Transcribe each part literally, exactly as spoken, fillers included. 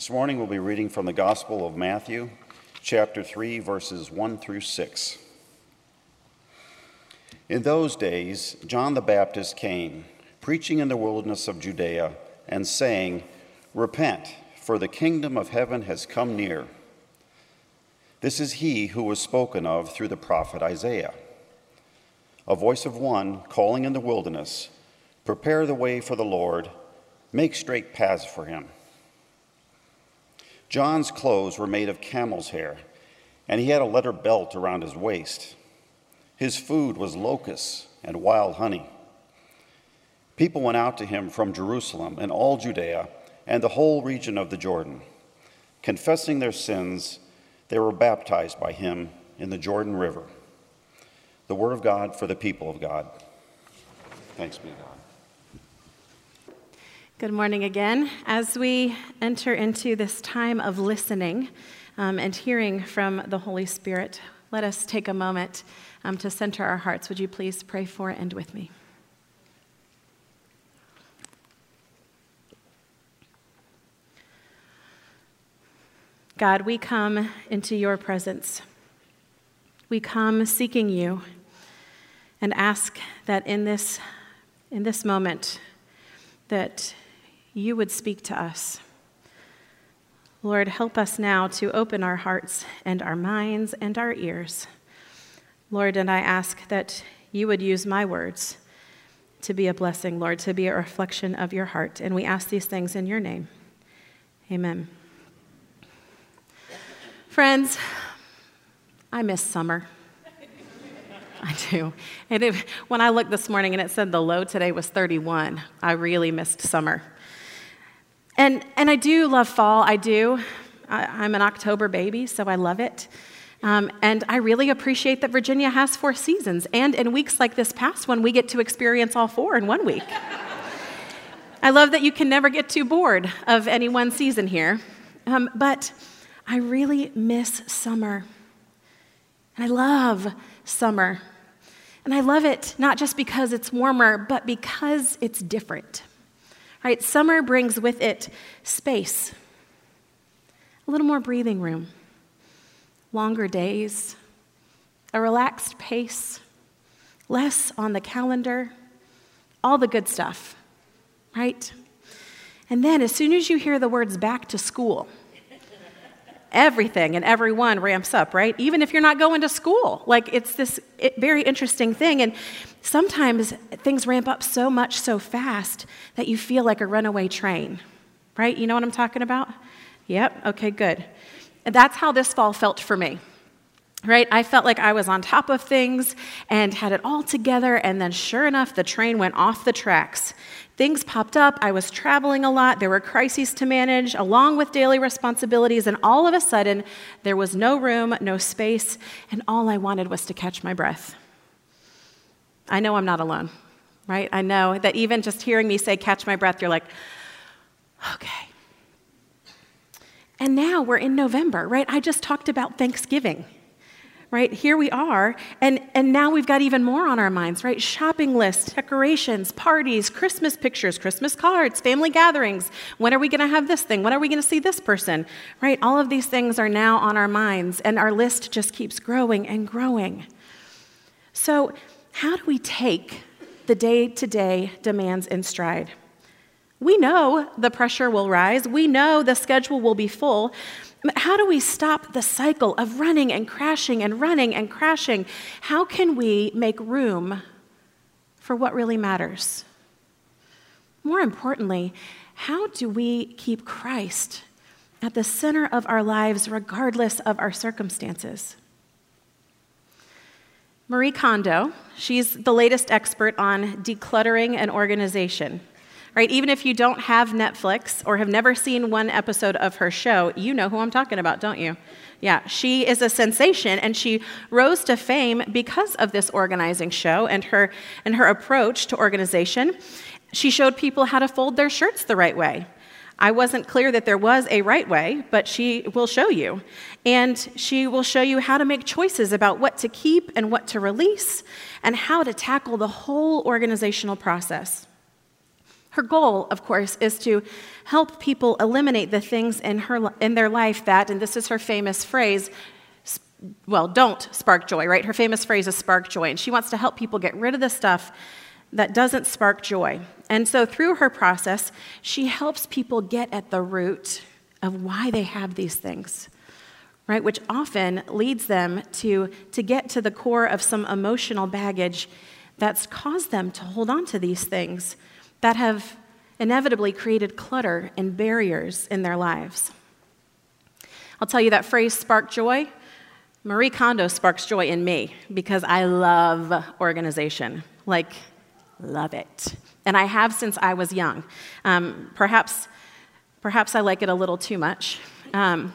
This morning we'll be reading from the Gospel of Matthew, chapter three, verses one through six. In those days, John the Baptist came, preaching in the wilderness of Judea, and saying, "Repent, for the kingdom of heaven has come near." This is he who was spoken of through the prophet Isaiah. A voice of one calling in the wilderness, "Prepare the way for the Lord, make straight paths for him." John's clothes were made of camel's hair, and he had a leather belt around his waist. His food was locusts and wild honey. People went out to him from Jerusalem and all Judea and the whole region of the Jordan. Confessing their sins, they were baptized by him in the Jordan River. The word of God for the people of God. Thanks be to God. Good morning again. As we enter into this time of listening um, and hearing from the Holy Spirit, let us take a moment um, to center our hearts. Would you please pray for and with me? God, we come into your presence. We come seeking you and ask that in this, in this moment that you would speak to us. Lord, help us now to open our hearts and our minds and our ears. Lord, and I ask that you would use my words to be a blessing, Lord, to be a reflection of your heart. And we ask these things in your name. Amen. Friends, I miss summer. I do. And it, when I looked this morning and it said the low today was thirty-one, I really missed summer. And and I do love fall, I do. I, I'm an October baby, so I love it. Um, and I really appreciate that Virginia has four seasons. And in weeks like this past one, we get to experience all four in one week. I love that you can never get too bored of any one season here. Um, but I really miss summer. And I love summer. And I love it not just because it's warmer, but because it's different. Right? Summer brings with it space, a little more breathing room, longer days, a relaxed pace, less on the calendar, all the good stuff, right? And then as soon as you hear the words back to school, everything and everyone ramps up, right? Even if you're not going to school. Like, it's this very interesting thing. And sometimes things ramp up so much so fast that you feel like a runaway train, right? You know what I'm talking about? Yep. Okay, good. And that's how this fall felt for me, right? I felt like I was on top of things and had it all together. And then sure enough, the train went off the tracks. Things popped up. I was traveling a lot. There were crises to manage along with daily responsibilities. And all of a sudden, there was no room, no space, and all I wanted was to catch my breath. I know I'm not alone, right? I know that even just hearing me say catch my breath, you're like, okay. And now we're in November, right? I just talked about Thanksgiving. Right? Here we are, and, and now we've got even more on our minds, right? Shopping lists, decorations, parties, Christmas pictures, Christmas cards, family gatherings. When are we going to have this thing? When are we going to see this person? Right? All of these things are now on our minds, and our list just keeps growing and growing. So how do we take the day-to-day demands in stride? We know the pressure will rise. We know the schedule will be full. How do we stop the cycle of running and crashing and running and crashing? How can we make room for what really matters? More importantly, how do we keep Christ at the center of our lives regardless of our circumstances? Marie Kondo, she's the latest expert on decluttering and organization. Right? Even if you don't have Netflix or have never seen one episode of her show, you know who I'm talking about, don't you? Yeah, she is a sensation, and she rose to fame because of this organizing show and her and her approach to organization. She showed people how to fold their shirts the right way. I wasn't clear that there was a right way, but she will show you. And she will show you how to make choices about what to keep and what to release, and how to tackle the whole organizational process. Her goal, of course, is to help people eliminate the things in her in their life that, and this is her famous phrase, well, don't spark joy, right? Her famous phrase is spark joy, and she wants to help people get rid of the stuff that doesn't spark joy. And so through her process, she helps people get at the root of why they have these things, right? Which often leads them to, to get to the core of some emotional baggage that's caused them to hold on to these things that have inevitably created clutter and barriers in their lives. I'll tell you that phrase, spark joy. Marie Kondo sparks joy in me because I love organization, like love it. And I have since I was young. Um, perhaps, perhaps I like it a little too much. Um,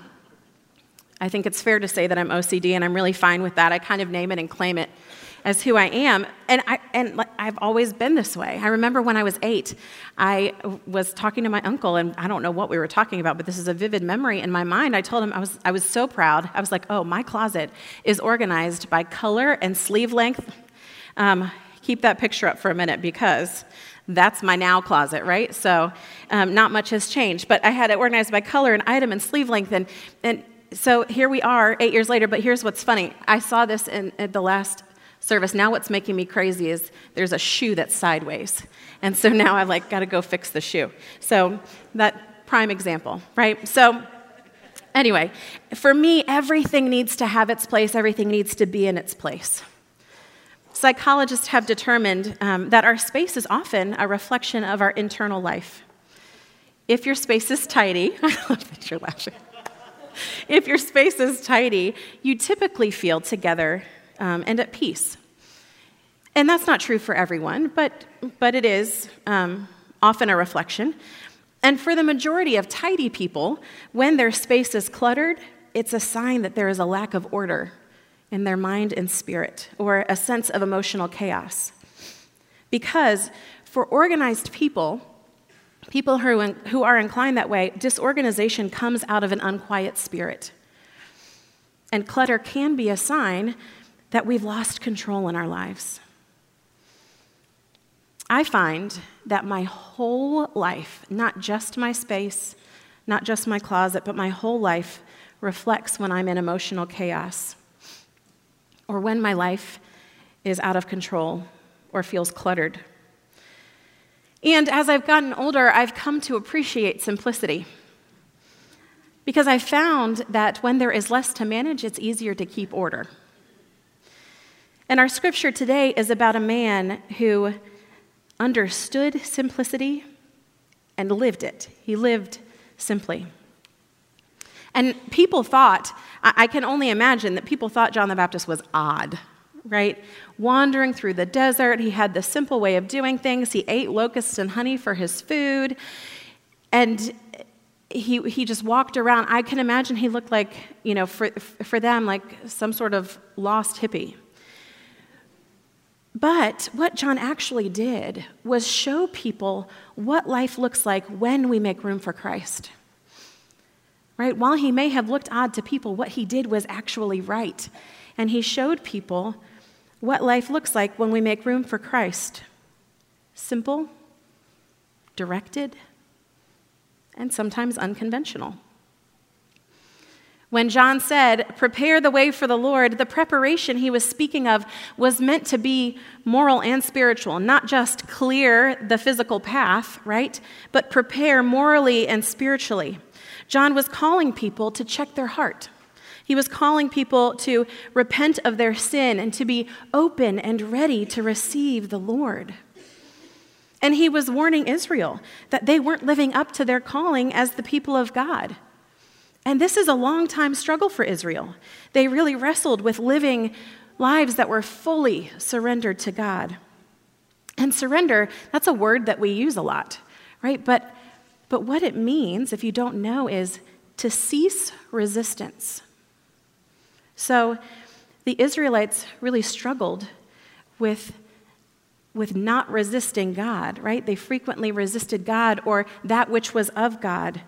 I think it's fair to say that I'm O C D, and I'm really fine with that. I kind of name it and claim it as who I am, and I and I've always been this way. I remember when I was eight, I was talking to my uncle, and I don't know what we were talking about, but this is a vivid memory in my mind. I told him I was I was so proud. I was like, "Oh, my closet is organized by color and sleeve length." Um, keep that picture up for a minute because that's my now closet, right? So um, not much has changed, but I had it organized by color and item and sleeve length, and and so here we are, eight years later. But here's what's funny: I saw this in at the last service. Now what's making me crazy is there's a shoe that's sideways. And so now I've like got to go fix the shoe. So that prime example, right? So anyway, for me, everything needs to have its place. Everything needs to be in its place. Psychologists have determined um, that our space is often a reflection of our internal life. If your space is tidy, I love that you're laughing. If your space is tidy, you typically feel together Um, and at peace. And that's not true for everyone, but, but it is um, often a reflection. And for the majority of tidy people, when their space is cluttered, it's a sign that there is a lack of order in their mind and spirit, or a sense of emotional chaos. Because for organized people, people who, who are inclined that way, disorganization comes out of an unquiet spirit. And clutter can be a sign that we've lost control in our lives. I find that my whole life, not just my space, not just my closet, but my whole life reflects when I'm in emotional chaos, or when my life is out of control or feels cluttered. And as I've gotten older, I've come to appreciate simplicity, because I found that when there is less to manage, it's easier to keep order. And our scripture today is about a man who understood simplicity and lived it. He lived simply. And people thought, I can only imagine that people thought John the Baptist was odd, right? Wandering through the desert, he had this simple way of doing things. He ate locusts and honey for his food, and he he just walked around. I can imagine he looked like, you know, for for them, like some sort of lost hippie. But what John actually did was show people what life looks like when we make room for Christ. Right? While he may have looked odd to people, what he did was actually right. And he showed people what life looks like when we make room for Christ. Simple, directed, and sometimes unconventional. When John said, "Prepare the way for the Lord," the preparation he was speaking of was meant to be moral and spiritual, not just clear the physical path, right? But prepare morally and spiritually. John was calling people to check their heart. He was calling people to repent of their sin and to be open and ready to receive the Lord. And he was warning Israel that they weren't living up to their calling as the people of God. And this is a long-time struggle for Israel. They really wrestled with living lives that were fully surrendered to God. And surrender, that's a word that we use a lot, right? But, but what it means, if you don't know, is to cease resistance. So the Israelites really struggled with, with not resisting God, right? They frequently resisted God or that which was of God,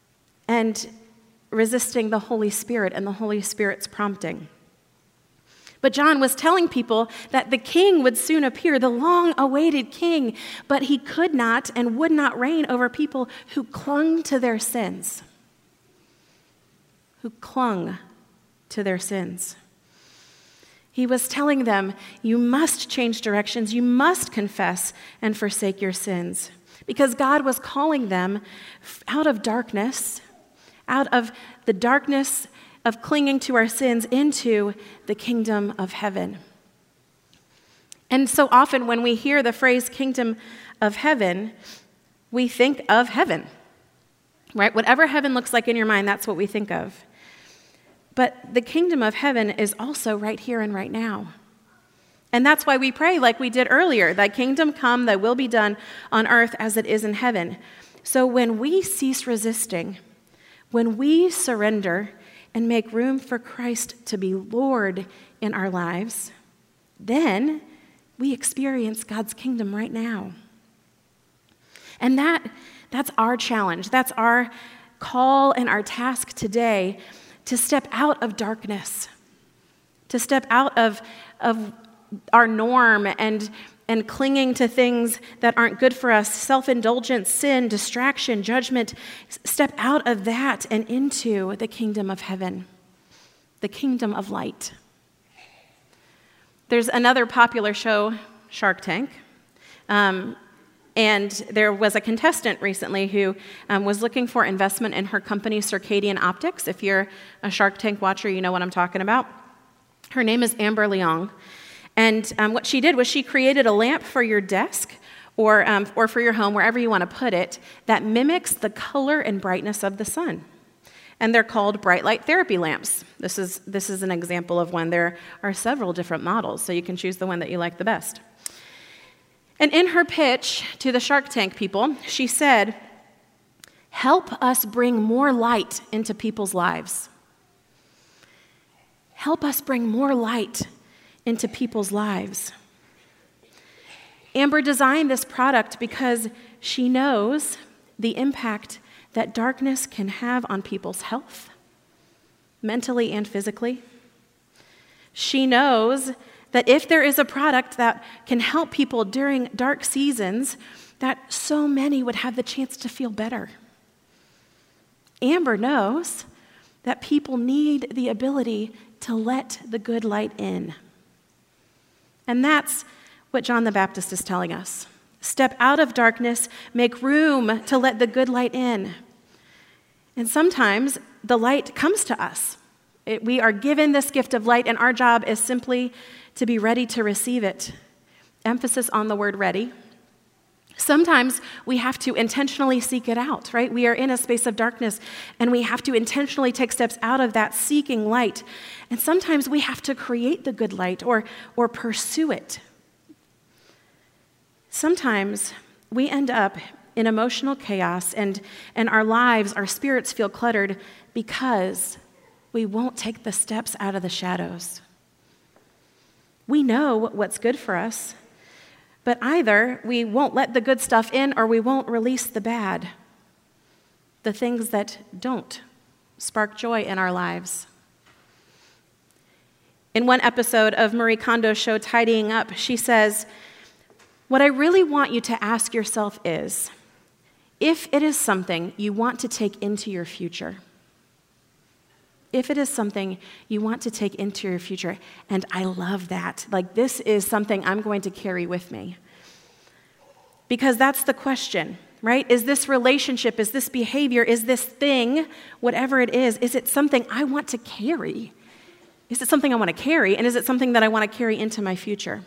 and resisting the Holy Spirit and the Holy Spirit's prompting. But John was telling people that the king would soon appear, the long-awaited king, but he could not and would not reign over people who clung to their sins. Who clung to their sins. He was telling them, you must change directions, you must confess and forsake your sins. Because God was calling them out of darkness, out of the darkness of clinging to our sins into the kingdom of heaven. And so often when we hear the phrase kingdom of heaven, we think of heaven, right? Whatever heaven looks like in your mind, that's what we think of. But the kingdom of heaven is also right here and right now. And that's why we pray like we did earlier, thy kingdom come, thy will be done on earth as it is in heaven. So when we cease resisting, when we surrender and make room for Christ to be Lord in our lives, then we experience God's kingdom right now. And that, that's our challenge. That's our call and our task today, to step out of darkness, to step out of, of our norm and, and clinging to things that aren't good for us, self-indulgence, sin, distraction, judgment. Step out of that and into the kingdom of heaven, the kingdom of light. There's another popular show, Shark Tank, um, and there was a contestant recently who um, was looking for investment in her company, Circadian Optics. If you're a Shark Tank watcher, you know what I'm talking about. Her name is Amber Leong. And um, what she did was she created a lamp for your desk or, um, or for your home, wherever you want to put it, that mimics the color and brightness of the sun. And they're called bright light therapy lamps. This is, this is an example of one. There are several different models, so you can choose the one that you like the best. And in her pitch to the Shark Tank people, she said, help us bring more light into people's lives. Help us bring more light into people's lives. Amber designed this product because she knows the impact that darkness can have on people's health, mentally and physically. She knows that if there is a product that can help people during dark seasons, that so many would have the chance to feel better. Amber knows that people need the ability to let the good light in. And that's what John the Baptist is telling us. Step out of darkness, make room to let the good light in. And sometimes the light comes to us. It, we are given this gift of light, and our job is simply to be ready to receive it. Emphasis on the word ready. Sometimes we have to intentionally seek it out, right? We are in a space of darkness, and we have to intentionally take steps out of that seeking light. And sometimes we have to create the good light or, or pursue it. Sometimes we end up in emotional chaos, and, and our lives, our spirits feel cluttered because we won't take the steps out of the shadows. We know what's good for us, but either we won't let the good stuff in or we won't release the bad, the things that don't spark joy in our lives. In one episode of Marie Kondo's show, Tidying Up, she says, what I really want you to ask yourself is, if it is something you want to take into your future, if it is something you want to take into your future, and I love that, like this is something I'm going to carry with me. Because that's the question, right? Is this relationship, is this behavior, is this thing, whatever it is, is it something I want to carry? Is it something I want to carry, and is it something that I want to carry into my future?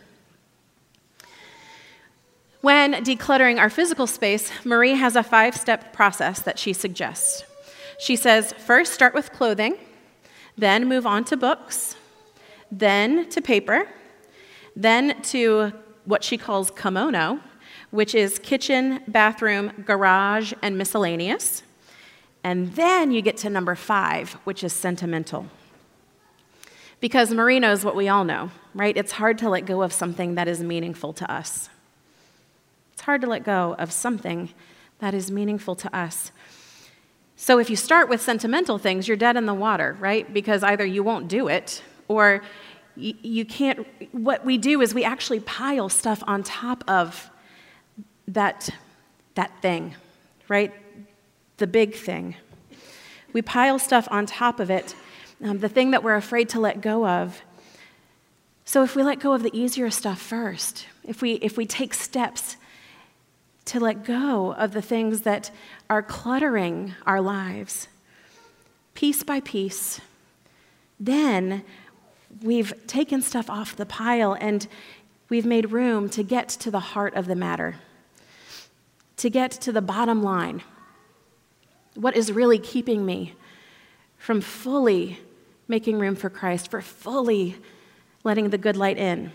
When decluttering our physical space, Marie has a five-step process that she suggests. She says, first start with clothing, then move on to books, then to paper, then to what she calls kimono, which is kitchen, bathroom, garage, and miscellaneous. And then you get to number five, which is sentimental. Because Marie knows what we all know, right? It's hard to let go of something that is meaningful to us. It's hard to let go of something that is meaningful to us. So if you start with sentimental things, you're dead in the water, right? Because either you won't do it, or you, you can't, what we do is we actually pile stuff on top of that, that thing, right? The big thing. We pile stuff on top of it, um, the thing that we're afraid to let go of. So if we let go of the easier stuff first, if we if we take steps to let go of the things that are cluttering our lives, piece by piece, then we've taken stuff off the pile and we've made room to get to the heart of the matter, to get to the bottom line. What is really keeping me from fully making room for Christ, for fully letting the good light in?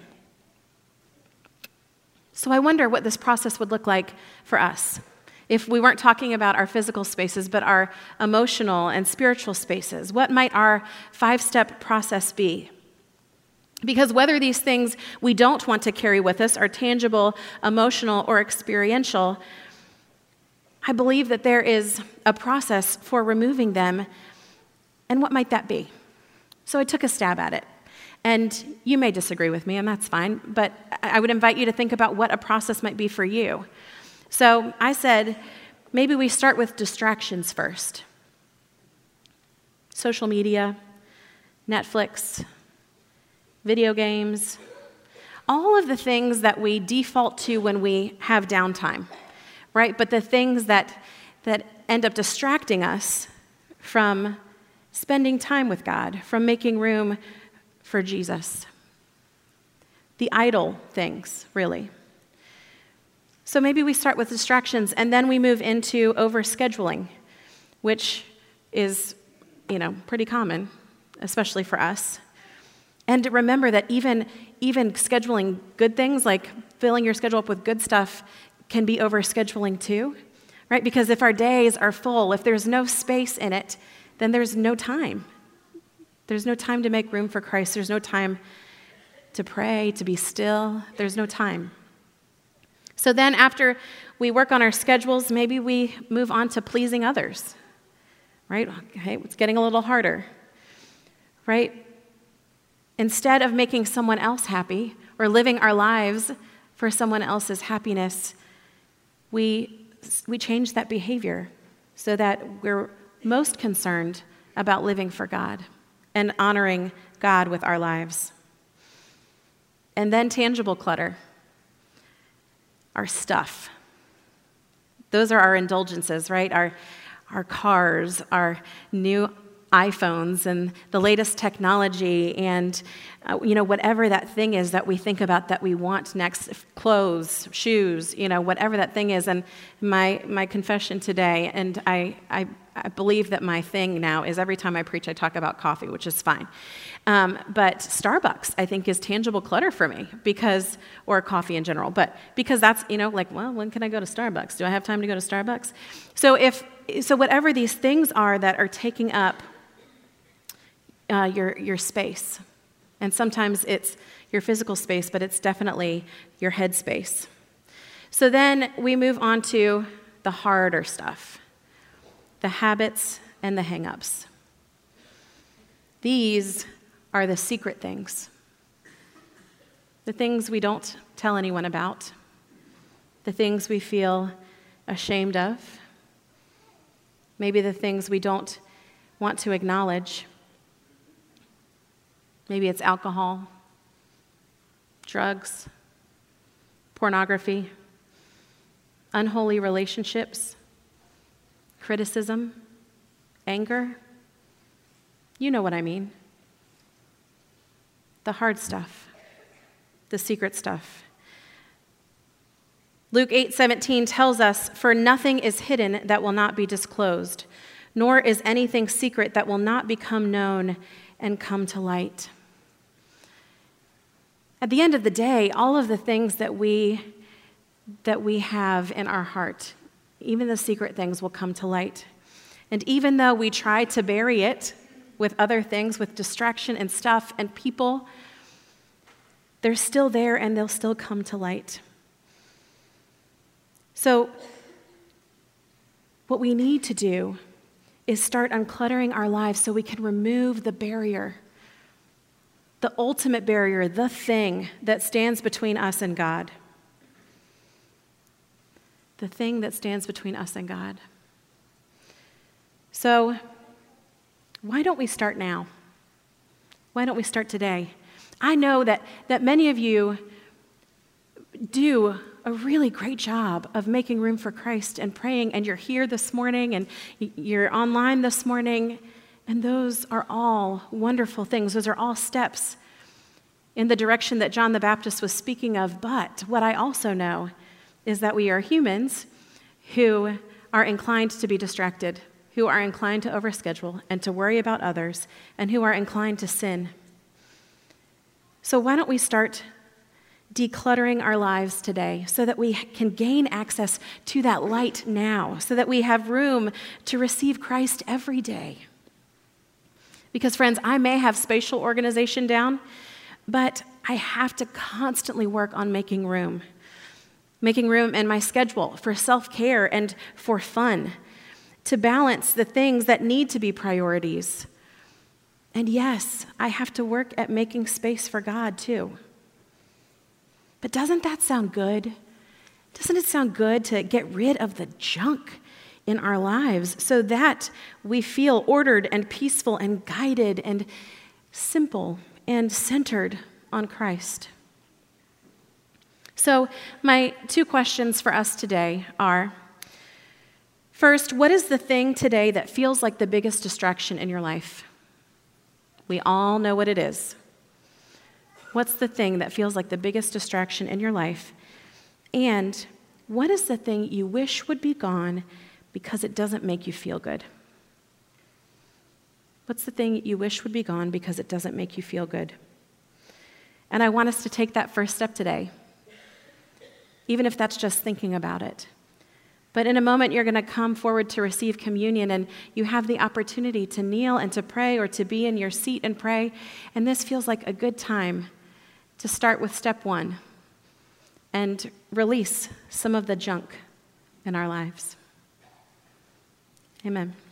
So I wonder what this process would look like for us if we weren't talking about our physical spaces, but our emotional and spiritual spaces. What might our five-step process be? Because whether these things we don't want to carry with us are tangible, emotional, or experiential, I believe that there is a process for removing them. And what might that be? So I took a stab at it. And you may disagree with me, and that's fine, but I would invite you to think about what a process might be for you. So I said, maybe we start with distractions first. Social media, Netflix, video games, all of the things that we default to when we have downtime, right? But the things that, that end up distracting us from spending time with God, from making room for Jesus. The idle things, really. So maybe we start with distractions and then we move into overscheduling, which is, you know, pretty common, especially for us. And to remember that even, even scheduling good things, like filling your schedule up with good stuff, can be overscheduling too, right? Because if our days are full, if there's no space in it, then there's no time. There's no time to make room for Christ. There's no time to pray, to be still. There's no time. So then after we work on our schedules, maybe we move on to pleasing others, right? Okay, it's getting a little harder, right? Instead of making someone else happy or living our lives for someone else's happiness, we, we change that behavior so that we're most concerned about living for God and honoring God with our lives. And then tangible clutter, our stuff. Those are our indulgences, right? Our, our cars, our new iPhones, and the latest technology, and uh, you know, whatever that thing is that we think about that we want next, clothes, shoes, you know, whatever that thing is. And my my confession today, and I, I I believe that my thing now is every time I preach, I talk about coffee, which is fine. Um, but Starbucks, I think, is tangible clutter for me because, or coffee in general, but because that's, you know, like, well, when can I go to Starbucks? Do I have time to go to Starbucks? So if, so whatever these things are that are taking up uh, your, your space, and sometimes it's your physical space, but it's definitely your head space. So then we move on to the harder stuff. The habits and the hang-ups. These are the secret things. The things we don't tell anyone about. The things we feel ashamed of. Maybe the things we don't want to acknowledge. Maybe it's alcohol, drugs, pornography, unholy relationships, criticism, anger. You know what I mean. The hard stuff, the secret stuff. Luke eight seventeen tells us, "For nothing is hidden that will not be disclosed, nor is anything secret that will not become known and come to light." At the end of the day, all of the things that we that we have in our heart, even the secret things, will come to light. And even though we try to bury it with other things, with distraction and stuff and people, they're still there and they'll still come to light. So what we need to do is start uncluttering our lives so we can remove the barrier the ultimate barrier, the thing that stands between us and God. The thing that stands between us and God. So, why don't we start now? Why don't we start today? I know that, that many of you do a really great job of making room for Christ and praying, and you're here this morning and you're online this morning, and those are all wonderful things. Those are all steps in the direction that John the Baptist was speaking of. But what I also know is that we are humans who are inclined to be distracted, who are inclined to overschedule and to worry about others, and who are inclined to sin. So why don't we start decluttering our lives today so that we can gain access to that light now, so that we have room to receive Christ every day. Because friends, I may have spatial organization down, but I have to constantly work on making room. Making room in my schedule for self-care and for fun, to balance the things that need to be priorities. And yes, I have to work at making space for God too. But doesn't that sound good? Doesn't it sound good to get rid of the junk in our lives so that we feel ordered and peaceful and guided and simple and centered on Christ? So my two questions for us today are, first, what is the thing today that feels like the biggest distraction in your life? We all know what it is. What's the thing that feels like the biggest distraction in your life? And what is the thing you wish would be gone because it doesn't make you feel good? What's the thing you wish would be gone because it doesn't make you feel good? And I want us to take that first step today, even if that's just thinking about it. But in a moment, you're going to come forward to receive communion, and you have the opportunity to kneel and to pray or to be in your seat and pray. And this feels like a good time to start with step one and release some of the junk in our lives. Amen.